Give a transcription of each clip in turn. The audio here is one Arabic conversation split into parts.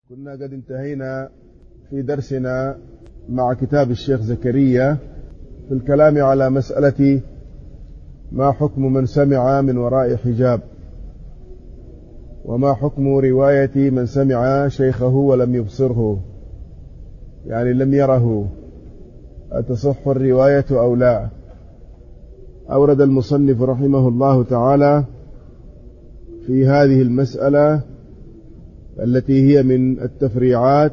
كنا قد انتهينا في درسنا مع كتاب الشيخ زكريا في الكلام على مسألة ما حكم من سمع من وراء حجاب، وما حكم رواية من سمع شيخه ولم يبصره، يعني لم يره، أتصح الرواية أو لا؟ أورد المصنف رحمه الله تعالى في هذه المسألة التي هي من التفريعات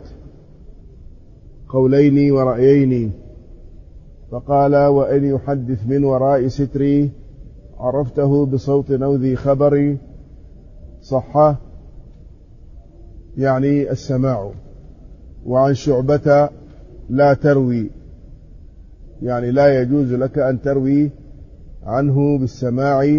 قولين ورأيين، فقال: وإن يحدث من وراء ستري عرفته بصوت أو ذي خبر صح، يعني السماع. وعن شعبة لا تروي، يعني لا يجوز لك أن تروي عنه بالسماع،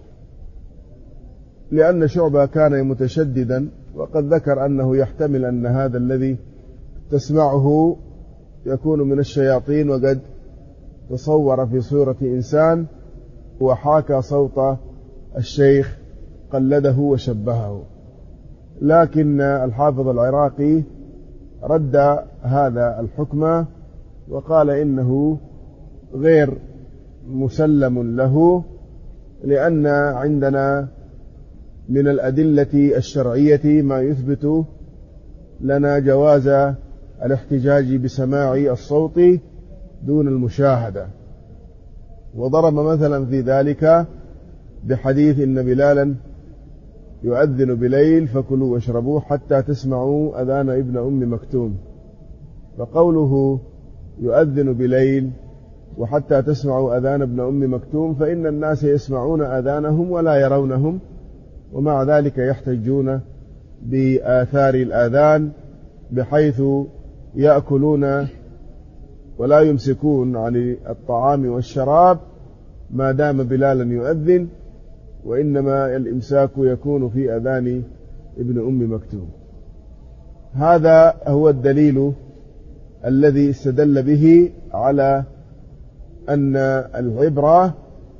لأن شعبة كان متشددا، وقد ذكر أنه يحتمل أن هذا الذي تسمعه يكون من الشياطين، وقد تصور في صورة إنسان وحاكى صوت الشيخ، قلده وشبهه. لكن الحافظ العراقي رد هذا الحكم وقال إنه غير مسلم له، لأن عندنا من الأدلة الشرعية ما يثبت لنا جواز الاحتجاج بسماع الصوت دون المشاهدة. وضرب مثلا في ذلك بحديث إن بلالا يؤذن بليل فكلوا واشربوا حتى تسمعوا أذان ابن أم مكتوم، فقوله يؤذن بليل وحتى تسمعوا أذان ابن أم مكتوم، فإن الناس يسمعون أذانهم ولا يرونهم، ومع ذلك يحتجون بآثار الآذان، بحيث يأكلون ولا يمسكون عن الطعام والشراب ما دام بلالا يؤذن، وإنما الإمساك يكون في أذان ابن أم مكتوم. هذا هو الدليل الذي استدل به على أن العبرة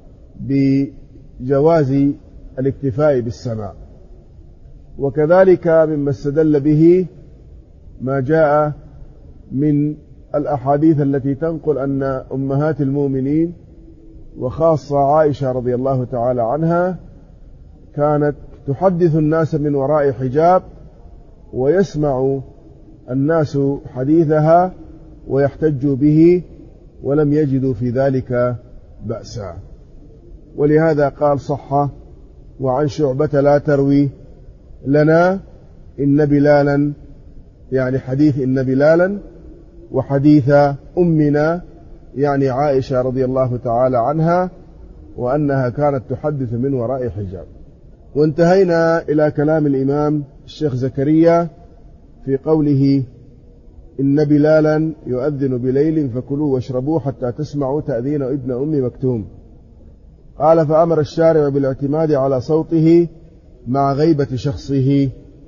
بجواز الاكتفاء بالسماع. وكذلك مما استدل به ما جاء من الأحاديث التي تنقل أن أمهات المؤمنين وخاصة عائشة رضي الله تعالى عنها كانت تحدث الناس من وراء حجاب، ويسمع الناس حديثها ويحتجوا به ولم يجدوا في ذلك بأسا. ولهذا قال صح: وعن شعبة لا تروي لنا إن بلالا، يعني حديث إن بلالا، وحديث أمنا يعني عائشة رضي الله تعالى عنها، وأنها كانت تحدث من وراء حجاب. وانتهينا إلى كلام الإمام الشيخ زكريا في قوله: إن بلالا يؤذن بليل فكلوا واشربوا حتى تسمعوا تأذين ابن أم مكتوم. قال: فأمر الشارع بالاعتماد على صوته مع غيبة شخصه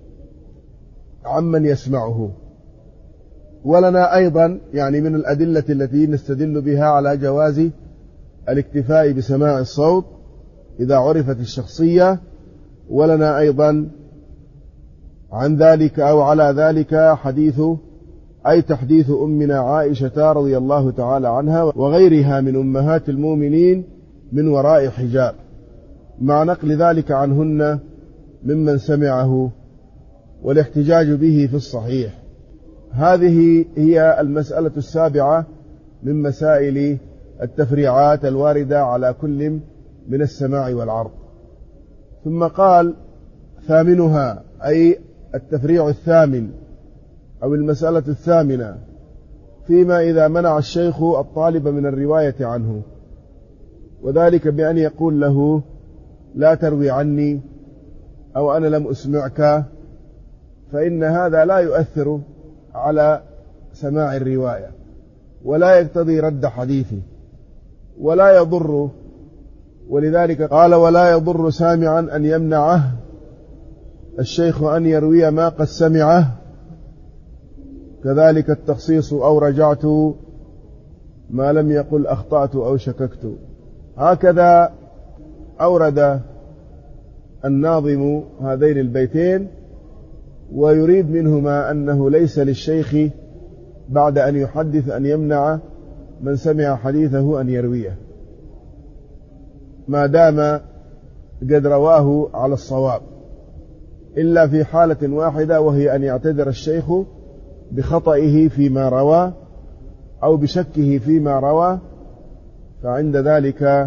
عمن يسمعه. ولنا أيضا يعني من الأدلة التي نستدل بها على جواز الاكتفاء بسماع الصوت إذا عرفت الشخصية، ولنا أيضا عن ذلك أو على ذلك تحديث أمنا عائشة رضي الله تعالى عنها وغيرها من أمهات المؤمنين من وراء حجاب، مع نقل ذلك عنهن ممن سمعه والاحتجاج به في الصحيح. هذه هي المسألة السابعة من مسائل التفريعات الواردة على كل من السماع والعرض. ثم قال: ثامنها، أي التفريع الثامن أو المسألة الثامنة، فيما إذا منع الشيخ الطالب من الرواية عنه، وذلك بأن يقول له: لا تروي عني، أو أنا لم أسمعك، فإن هذا لا يؤثر على سماع الرواية، ولا يقتضي رد حديثه، ولا يضر. ولذلك قال: ولا يضر سامعا أن يمنعه الشيخ أن يروي ما قد سمعه، كذلك التخصيص أو رجعت ما لم يقل أخطأت أو شككت. هكذا أورد الناظم هذين البيتين، ويريد منهما أنه ليس للشيخ بعد أن يحدث أن يمنع من سمع حديثه أن يرويه ما دام قد رواه على الصواب، إلا في حالة واحدة، وهي أن يعتذر الشيخ بخطئه فيما روى أو بشكه فيما روى، فعند ذلك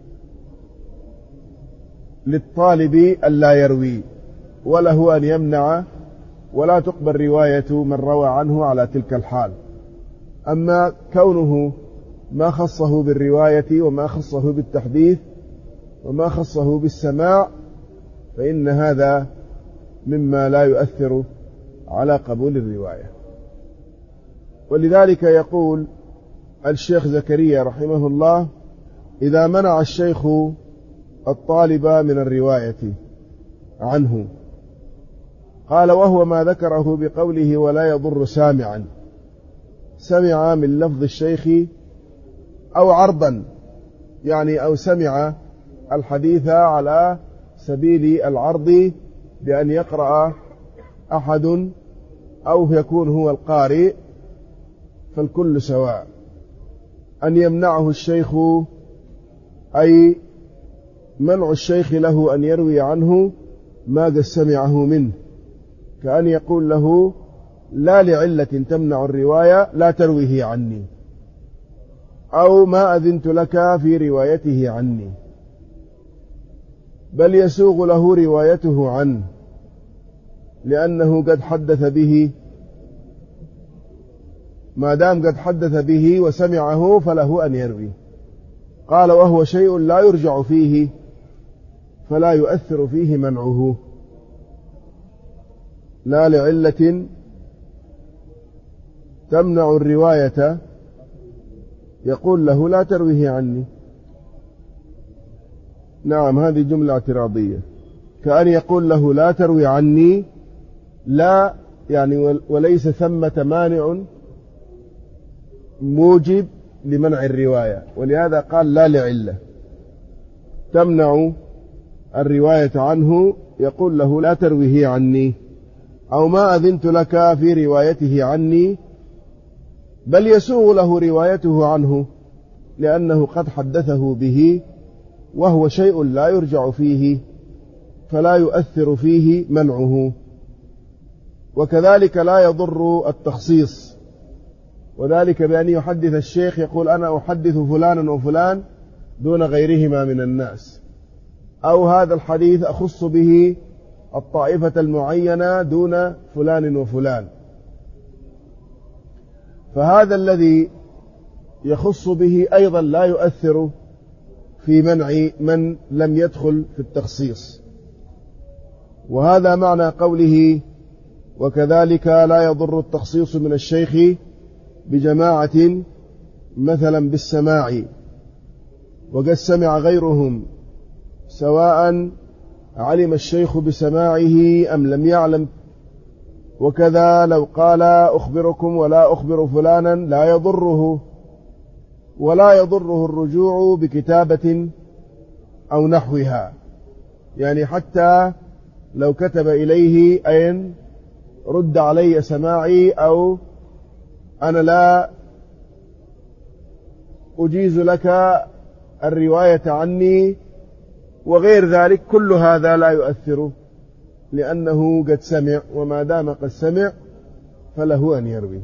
للطالب ألا يروي وله أن يمنع، ولا تقبل رواية من روى عنه على تلك الحال. أما كونه ما خصه بالرواية وما خصه بالتحديث وما خصه بالسماع فإن هذا مما لا يؤثر على قبول الرواية. ولذلك يقول الشيخ زكريا رحمه الله: إذا منع الشيخ الطالب من الرواية عنه، قال: وهو ما ذكره بقوله ولا يضر سامعا، سمع من لفظ الشيخ أو عرضا، يعني أو سمع الحديث على سبيل العرض بأن يقرأ أحد أو يكون هو القارئ، فالكل سواء. أن يمنعه الشيخ أي منع الشيخ له أن يروي عنه ما قد سمعه منه، كأن يقول له: لا لعلة تمنع الرواية لا ترويه عني، أو ما أذنت لك في روايته عني، بل يسوغ له روايته عنه لأنه قد حدث به، ما دام قد حدث به وسمعه فله أن يروي. قال: وهو شيء لا يرجع فيه فلا يؤثر فيه منعه، لا لعلة تمنع الرواية يقول له لا ترويه عني. نعم، هذه جملة اعتراضية، كأن يقول له لا تروي عني، لا يعني وليس ثمة مانع موجب لمنع الرواية، ولهذا قال لا لعلة تمنع الرواية عنه، يقول له لا ترويه عني، أو ما أذنت لك في روايته عني، بل يسوغ له روايته عنه لأنه قد حدثه به، وهو شيء لا يرجع فيه فلا يؤثر فيه منعه. وكذلك لا يضر التخصيص، وذلك بأن يحدث الشيخ يقول: أنا أحدث فلانا وفلان دون غيرهما من الناس، أو هذا الحديث أخص به الطائفة المعينة دون فلان وفلان، فهذا الذي يخص به أيضا لا يؤثر في منع من لم يدخل في التخصيص. وهذا معنى قوله: وكذلك لا يضر التخصيص من الشيخ بجماعة مثلا بالسماع، وقد سمع غيرهم سواء علم الشيخ بسماعه أم لم يعلم. وكذا لو قال: أخبركم ولا أخبر فلانا لا يضره، ولا يضره الرجوع بكتابة أو نحوها، يعني حتى لو كتب إليه أين رد علي سماعي، أو أنا لا أجيز لك الرواية عني وغير ذلك، كل هذا لا يؤثر لأنه قد سمع، وما دام قد سمع فله أن يروي.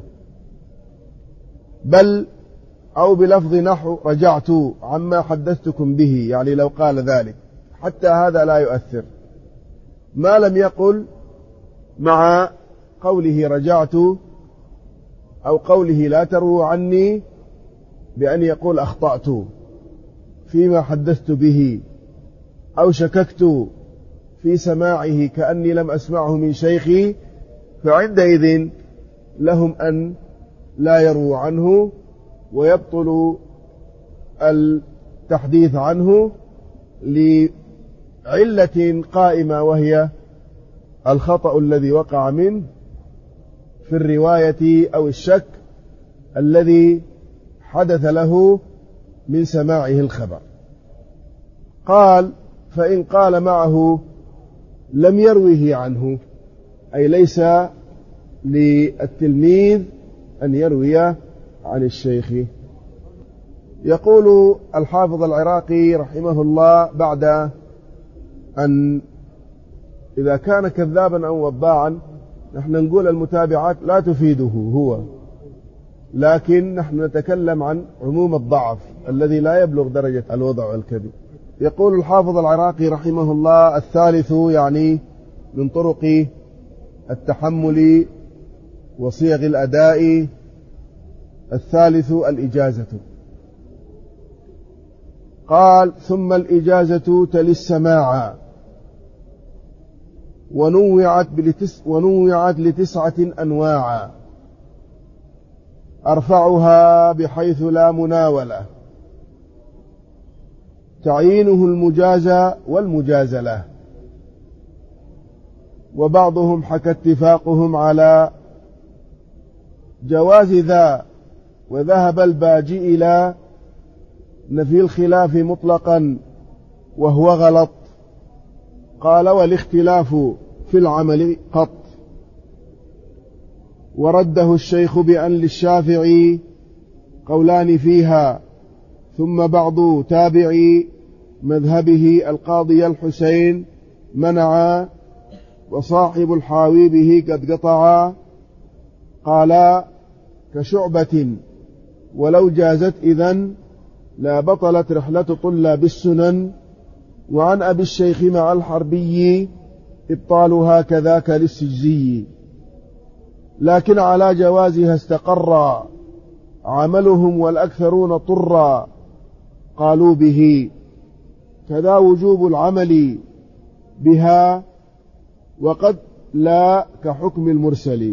بل أو بلفظ نحو رجعت عما حدثتكم به، يعني لو قال ذلك حتى هذا لا يؤثر، ما لم يقل مع قوله رجعت أو قوله لا تروا عني بأن يقول أخطأت فيما حدثت به، أو شككت في سماعه كأني لم أسمعه من شيخي، فعندئذ لهم أن لا يروا عنه ويبطل التحديث عنه لعلة قائمة، وهي الخطأ الذي وقع منه في الرواية أو الشك الذي حدث له من سماعه الخبر. قال: فإن قال معه لم يروه عنه، أي ليس للتلميذ أن يروي عن الشيخ. يقول الحافظ العراقي رحمه الله بعد أن إذا كان كذابا أو وضاعا نحن نقول المتابعات لا تفيده هو، لكن نحن نتكلم عن عموم الضعف الذي لا يبلغ درجة الوضع والكذب. يقول الحافظ العراقي رحمه الله: الثالث يعني من طرق التحمل وصيغ الأداء، الثالث الإجازة. قال: ثم الإجازة تلي السماع، ونوعت ل9 أنواع، أرفعها بحيث لا مناولة، تعيينه المجازة والمجازلة. وبعضهم حكى اتفاقهم على جواز ذا، وذهب الباجي إلى نفي الخلاف مطلقا وهو غلط. قال: والاختلاف في العمل قط. ورده الشيخ بأن للشافعي قولان فيها، ثم بعض تابعي مذهبه القاضي الحسين منع، وصاحب الحاوي به قد قطع. قال: كشعبة ولو جازت إذن لا بطلت رحلة طلاب السنن. وعن أبي الشيخ مع الحربي إبطالها كذاك للسجزي، لكن على جوازها استقر عملهم والأكثرون طرا قالوا به. كذا وجوب العمل بها وقد لا كحكم المرسل،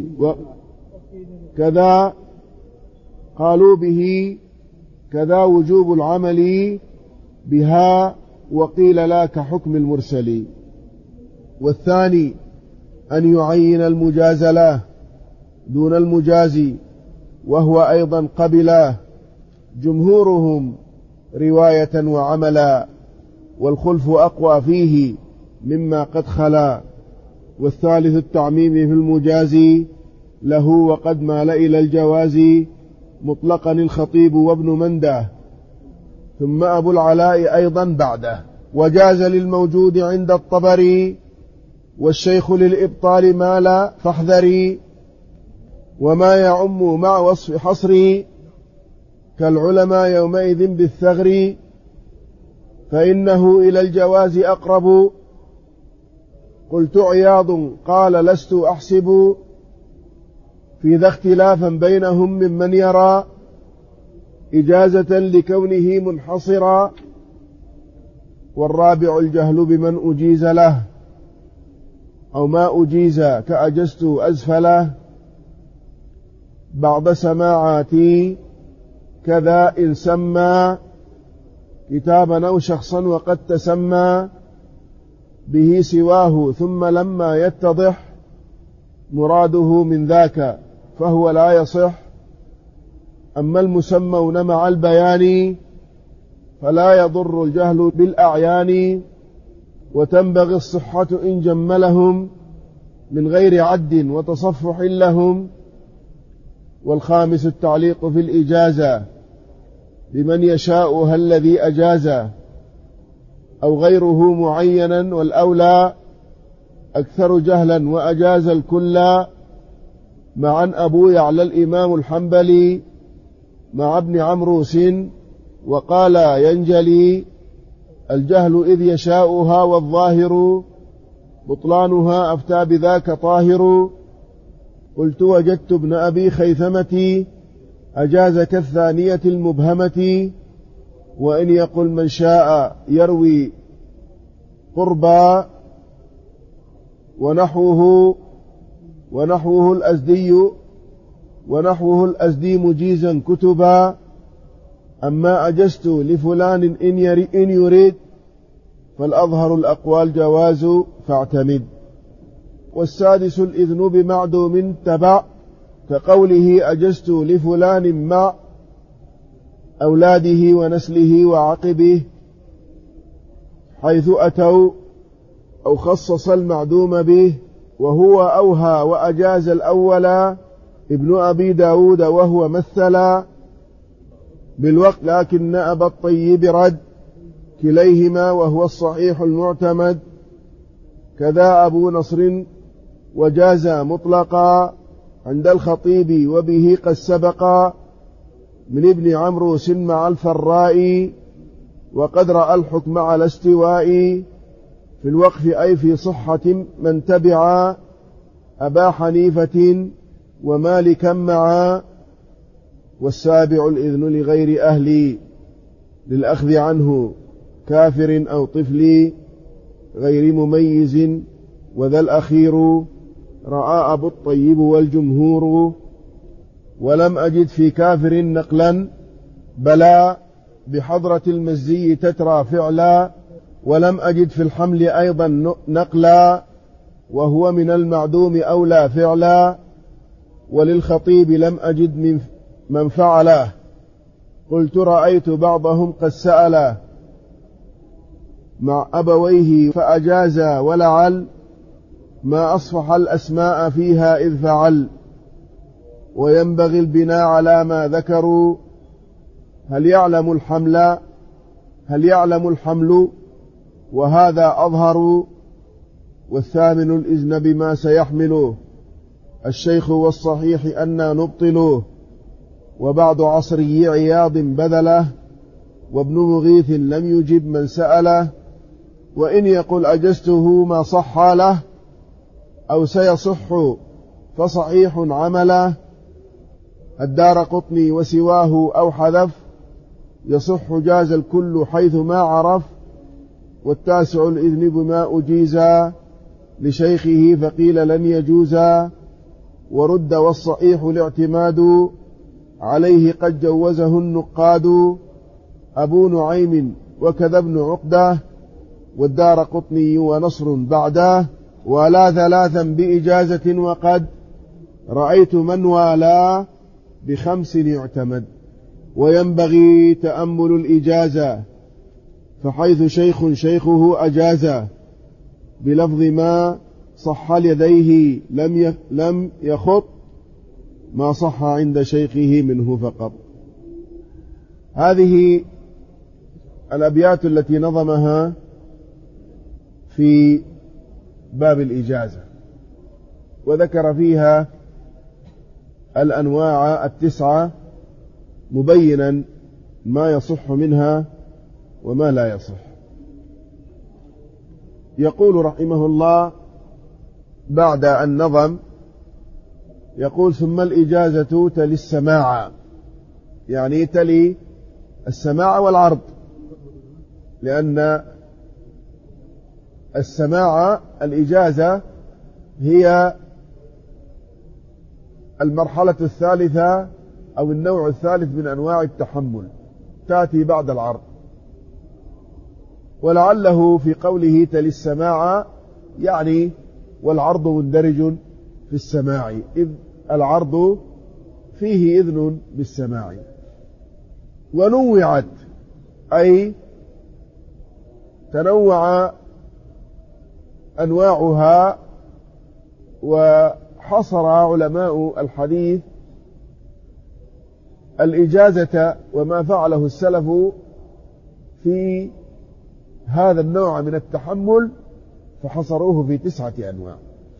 كذا قالوا به كذا وجوب العمل بها وقيل لا كحكم المرسل. والثاني أن يعين المجازلة دون المجازي، وهو أيضا قبله جمهورهم رواية وعملا، والخلف أقوى فيه مما قد خلا. والثالث التعميم في المجازي له، وقد مال إلى الجواز مطلقا الخطيب وابن منده، ثم أبو العلاء أيضا بعده. وجاز للموجود عند الطبري، والشيخ للإبطال مال فاحذري. وما يعم مع وصف حصري كالعلماء يومئذ بالثغر، فإنه إلى الجواز أقرب. قلت عياض قال: لست أحسب في ذا اختلافا بينهم ممن يرى إجازة لكونه منحصرا. والرابع الجهل بمن أجيز له أو ما أجيز، كأجزت أزفله بعض سماعاتي، كذا إن سمى كتابا أو شخصا وقد تسمى به سواه، ثم لما يتضح مراده من ذاك فهو لا يصح. أما المسمون مع البيان فلا يضر الجهل بالأعيان، وتنبغي الصحة إن جملهم من غير عد وتصفح لهم. والخامس التعليق في الإجازة بمن يشاؤها الذي أجازه أو غيره معينا، والأولى أكثر جهلا وأجاز الكل. معا أبو يعلى الإمام الحنبلي مع ابن عمروس، وقال ينجلي الجهل إذ يشاؤها، والظاهر بطلانها أفتى بذاك طاهر. قلت وجدت ابن أبي خيثمة أجاز كالثانية المبهمة، وإن يقل من شاء يروي قربا ونحوه الأزدي مجيزا كتبا. أما أجزت لفلان إن يريد فالأظهر الأقوال جواز فاعتمد. والسادس الإذن بمعدوم تبع، كقوله أجزت لفلان مع أولاده ونسله وعقبه، حيث أتوا أو خصص المعدوم به وهو أوهى وأجاز الأول ابن أبي داود وهو مثل بالوقت، لكن أبا الطيب رد كليهما وهو الصحيح المعتمد. كذا أبو نصر وجاز مطلقا عند الخطيب وبه قد سبق من ابن عمروس مع الفراء، وقد رأى الحكم على استواء في الوقف أي في صحة من تبع أبا حنيفة ومالكا معا. والسابع الإذن لغير أهل للأخذ عنه كافر أو طفل غير مميز، وذا الأخير رأى أبو الطيب والجمهور. ولم أجد في كافر نقلا بلا بحضرة المزي تترى فعلا، ولم أجد في الحمل أيضا نقلا وهو من المعدوم أولى فعلا. وللخطيب لم أجد من فعله، قلت رأيت بعضهم قد سأله مع أبويه فأجاز، ولعل ما أصفح الأسماء فيها إذ فعل. وينبغي البناء على ما ذكروا، هل يعلم الحمل وهذا أظهر، والثامن الإذن بما سيحمله الشيخ والصحيح أنا نبطله. وبعد عصري عياض بذله، وابن مغيث لم يجب من سأله. وإن يقل أجزته ما صح له أو سيصح فصحيح عمله. الدارقطني وسواه أو حذف يصح جاز الكل حيث ما عرف. والتاسع الإذن بما أجيزا لشيخه فقيل لن يجوزا، ورد والصحيح الاعتماد عليه قد جوزه النقاد. أبو نعيم وكذا ابن عقدة والدارقطني ونصر بعده، ولا ثلاثا بإجازة وقد رأيت من والى ب5 يعتمد. وينبغي تأمل الإجازة فحيث شيخه أجازة بلفظ ما صح لديه لم يخط ما صح عند شيخه منه فقط. هذه الأبيات التي نظمها في باب الإجازة، وذكر فيها الأنواع 9 مبينا ما يصح منها وما لا يصح. يقول رحمه الله بعد النظم، يقول ثم الإجازة تلي السماع، يعني تلي السماع والعرض، لأن السماع الإجازة هي المرحلة الثالثة أو النوع الثالث من أنواع التحمل، تأتي بعد العرض. ولعله في قوله تلي السماع يعني والعرض مندرج في السماع، إذ العرض فيه إذن بالسماع. ونوعت أي تنوع أنواعها. وحصر علماء الحديث الإجازة وما فعله السلف في هذا النوع من التحمل فحصروه في 9 أنواع.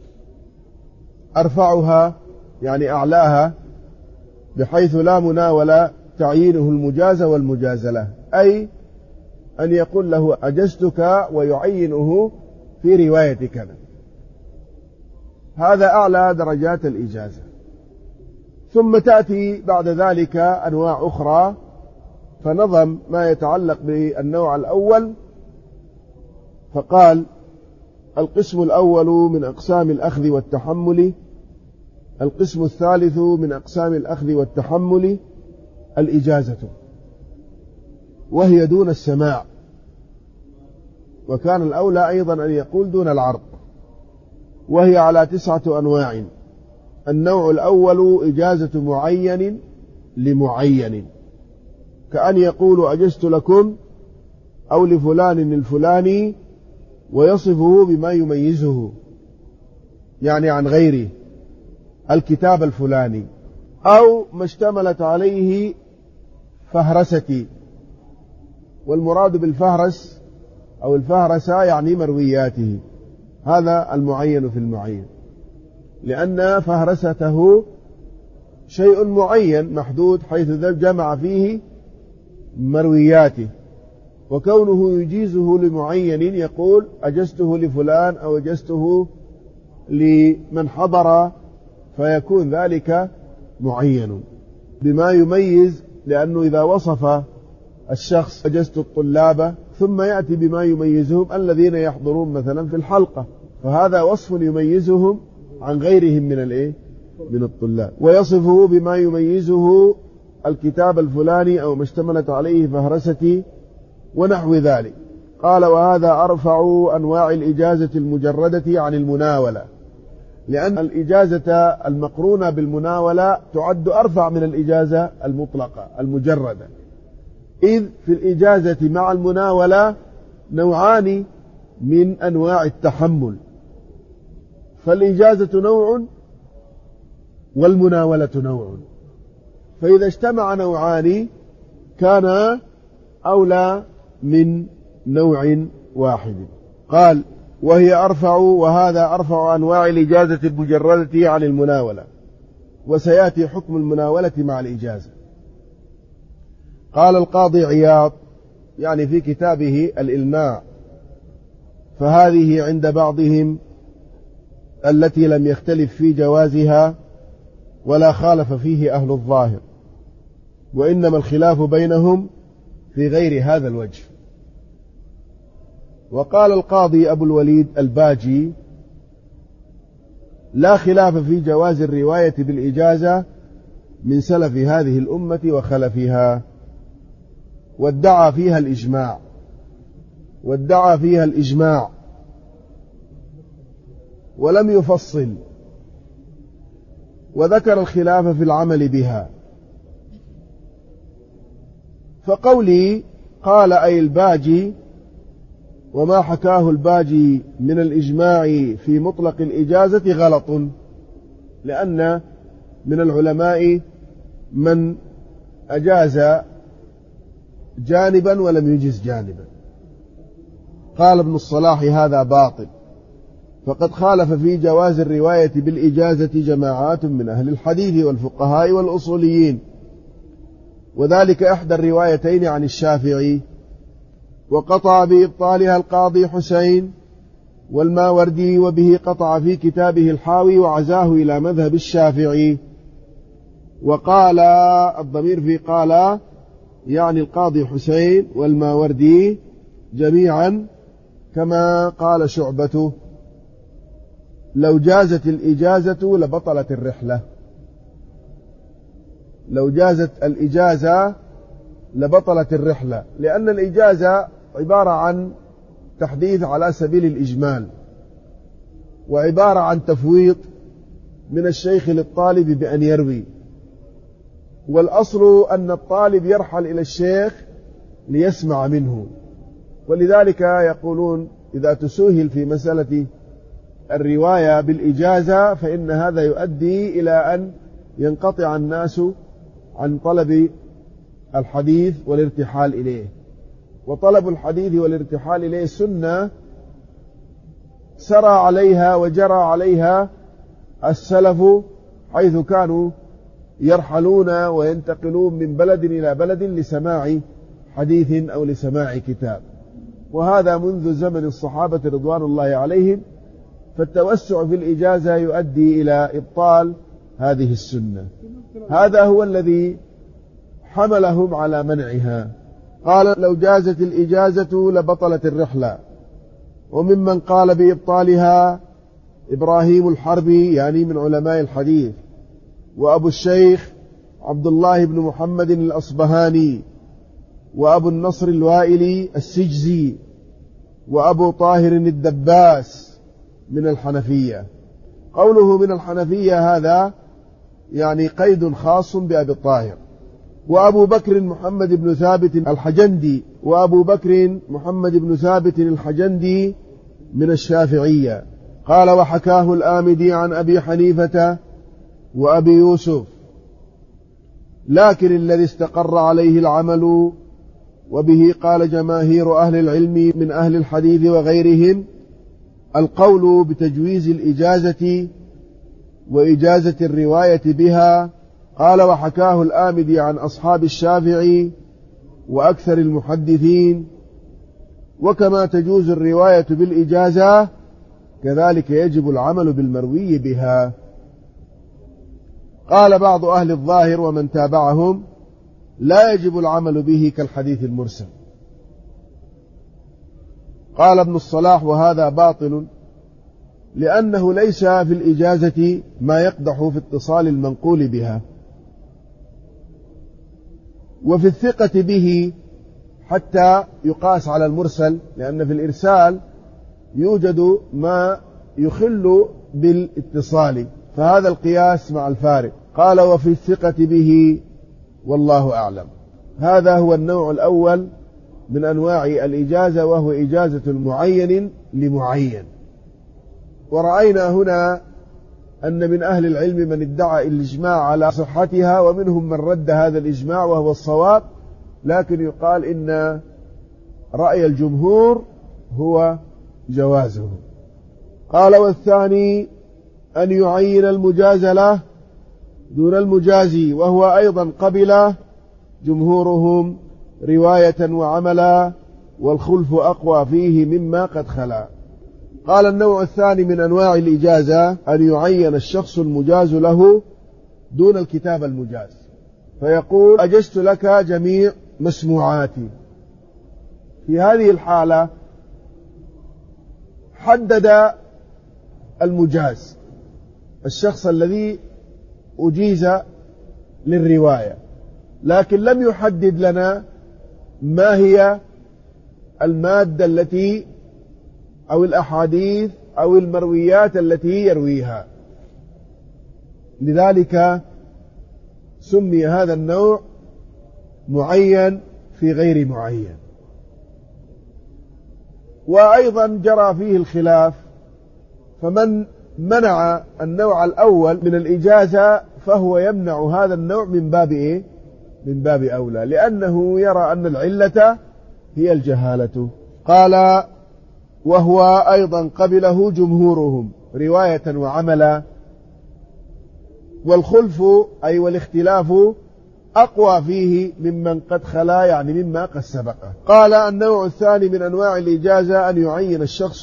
أرفعها يعني أعلاها بحيث لا مناول تعيينه المجازة والمجازلة، أي أن يقول له أجزتك ويعينه في رواية كذا، هذا أعلى درجات الإجازة. ثم تأتي بعد ذلك أنواع أخرى، فنظم ما يتعلق بالنوع الأول فقال: القسم الأول من أقسام الأخذ والتحمل. القسم الثالث من أقسام الأخذ والتحمل الإجازة، وهي دون السماع، وكان الأولى أيضا أن يقول دون العرض، وهي على 9 أنواع. النوع الأول إجازة معين لمعين، كأن يقول أجزت لكم أو لفلان الفلاني ويصفه بما يميزه. يعني عن غيره الكتاب الفلاني، أو ما اشتملت عليه فهرستي، والمراد بالفهرس أو الفهرسة يعني مروياته، هذا المعين في المعين، لأن فهرسته شيء معين محدود حيث جمع فيه مروياته، وكونه يجيزه لمعين يقول أجزته لفلان أو أجزته لمن حضر، فيكون ذلك معين بما يميز، لأنه إذا وصف الشخص أجزت الطلاب ثم يأتي بما يميزهم الذين يحضرون مثلا في الحلقة، فهذا وصف يميزهم عن غيرهم من الطلاب، ويصفه بما يميزه الكتاب الفلاني أو ما اشتملت عليه فهرستي ونحو ذلك. قال وهذا أرفع أنواع الإجازة المجردة عن المناولة، لأن الإجازة المقرونة بالمناولة تعد أرفع من الإجازة المطلقة المجردة، إذ في الإجازة مع المناولة نوعان من أنواع التحمل، فالإجازة نوع والمناولة نوع، فإذا اجتمع نوعان كان أولى من نوع واحد. قال وهذا أرفع أنواع الإجازة المجردة عن المناولة، وسيأتي حكم المناولة مع الإجازة. قال القاضي عياض يعني في كتابه الإلماع فهذه عند بعضهم التي لم يختلف في جوازها ولا خالف فيه أهل الظاهر، وإنما الخلاف بينهم في غير هذا الوجه. وقال القاضي أبو الوليد الباجي لا خلاف في جواز الرواية بالإجازة من سلف هذه الأمة وخلفها، وادعى فيها الإجماع ولم يفصل، وذكر الخلاف في العمل بها. فقولي قال أي الباجي وما حكاه الباجي من الإجماع في مطلق الإجازة غلط، لأن من العلماء من أجاز جانبا ولم يجز جانبا. قال ابن الصلاح هذا باطل، فقد خالف في جواز الرواية بالإجازة جماعات من أهل الحديث والفقهاء والأصوليين، وذلك إحدى الروايتين عن الشافعي، وقطع بإبطالها القاضي حسين والماوردي، وبه قطع في كتابه الحاوي وعزاه إلى مذهب الشافعي. وقال الضمير في قال يعني القاضي حسين والماوردي جميعا كما قال شعبة لو جازت الإجازة لبطلت الرحلة، لو جازت الإجازة لبطلت الرحلة، لأن الإجازة عبارة عن تحديث على سبيل الإجمال، وعبارة عن تفويض من الشيخ للطالب بأن يروي، والأصل أن الطالب يرحل إلى الشيخ ليسمع منه، ولذلك يقولون إذا تسهل في مسألة الرواية بالإجازة فإن هذا يؤدي إلى أن ينقطع الناس عن طلب الحديث والارتحال إليه، وطلب الحديث والارتحال إليه سنة سرى عليها وجرى عليها السلف، حيث كانوا يرحلون وينتقلون من بلد إلى بلد لسماع حديث أو لسماع كتاب، وهذا منذ زمن الصحابة رضوان الله عليهم، فالتوسع في الإجازة يؤدي إلى إبطال هذه السنة، هذا هو الذي حملهم على منعها. قال لو جازت الإجازة لبطلت الرحلة. وممن قال بإبطالها إبراهيم الحربي يعني من علماء الحديث، وأبو الشيخ عبد الله بن محمد الأصبهاني، وأبو النصر الوائلي السجزي، وأبو طاهر الدباس من الحنفية. قوله من الحنفية هذا يعني قيد خاص بأبي الطاهر. وأبو بكر محمد بن ثابت الحجندي، وأبو بكر محمد بن ثابت الحجندي من الشافعية. قال وحكاه الآمدي عن أبي حنيفة وأبي يوسف، لكن الذي استقر عليه العمل وبه قال جماهير أهل العلم من أهل الحديث وغيرهم القول بتجويز الإجازة وإجازة الرواية بها. قال وحكاه الآمدي عن أصحاب الشافعي وأكثر المحدثين، وكما تجوز الرواية بالإجازة كذلك يجب العمل بالمروي بها. قال بعض أهل الظاهر ومن تابعهم لا يجب العمل به كالحديث المرسل. قال ابن الصلاح وهذا باطل، لأنه ليس في الإجازة ما يقدح في اتصال المنقول بها، وفي الثقة به حتى يقاس على المرسل، لأن في الإرسال يوجد ما يخل بالاتصال، فهذا القياس مع الفارق. قال وفي الثقة به والله أعلم. هذا هو النوع الأول من أنواع الإجازة، وهو إجازة المعين لمعين. ورأينا هنا أن من أهل العلم من ادعى الإجماع على صحتها، ومنهم من رد هذا الإجماع وهو الصواب، لكن يقال إن رأي الجمهور هو جوازه. قال والثاني أن يعين المجاز له دون المجازي، وهو أيضا قبل جمهورهم رواية وعملا، والخلف أقوى فيه مما قد خلا. قال النوع الثاني من أنواع الإجازة أن يعين الشخص المجاز له دون الكتاب المجاز، فيقول أجزت لك جميع مسموعاتي. في هذه الحالة حدد المجاز الشخص الذي أجيز للرواية، لكن لم يحدد لنا ما هي المادة التي أو الأحاديث أو المرويات التي يرويها، لذلك سمي هذا النوع معين في غير معين. وأيضا جرى فيه الخلاف، فمن منع النوع الأول من الإجازة فهو يمنع هذا النوع من باب إيه؟ من باب أولى، لأنه يرى أن العلة هي الجهالة. قال وهو أيضا قبله جمهورهم رواية وعملا، والخلف أي والاختلاف أقوى فيه ممن قد خلا، يعني مما قد سبقه. قال النوع الثاني من أنواع الإجازة أن يعين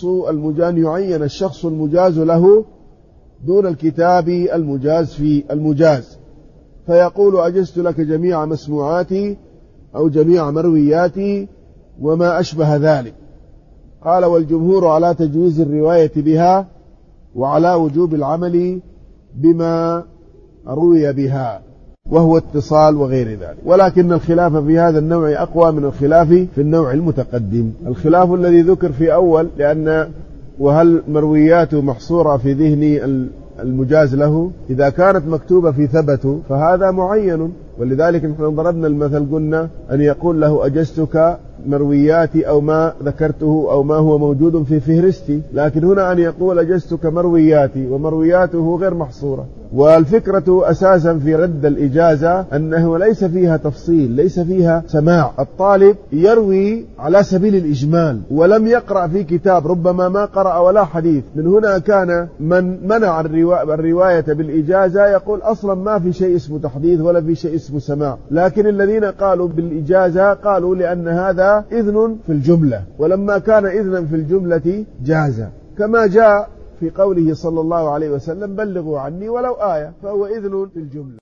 الشخص المجاز له دون الكتاب المجاز في المجاز، فيقول أجزت لك جميع مسموعاتي أو جميع مروياتي وما أشبه ذلك. قال والجمهور على تجويز الرواية بها وعلى وجوب العمل بما روي بها، وهو اتصال وغير ذلك. ولكن الخلاف في هذا النوع أقوى من الخلاف في النوع المتقدم. الخلاف الذي ذكر في أول، لأن وهل مروياته محصورة في ذهن المجاز له، إذا كانت مكتوبة في ثبت فهذا معين، ولذلك نحن ضربنا المثل قلنا أن يقول له أجزتك مروياتي أو ما ذكرته أو ما هو موجود في فهرستي، لكن هنا أن يقول أجزتك مروياتي ومروياته غير محصورة. والفكرة أساسا في رد الإجازة أنه ليس فيها تفصيل، ليس فيها سماع. الطالب يروي على سبيل الإجمال ولم يقرأ في كتاب، ربما ما قرأ ولا حديث. من هنا كان من منع الرواية بالإجازة يقول أصلا ما في شيء اسمه تحديث ولا في شيء اسمه سماع، لكن الذين قالوا بالإجازة قالوا لأن هذا إذن في الجملة، ولما كان إذنا في الجملة جاز، كما جاء في قوله صلى الله عليه وسلم بلغوا عني ولو آية، فهو إذن في الجملة.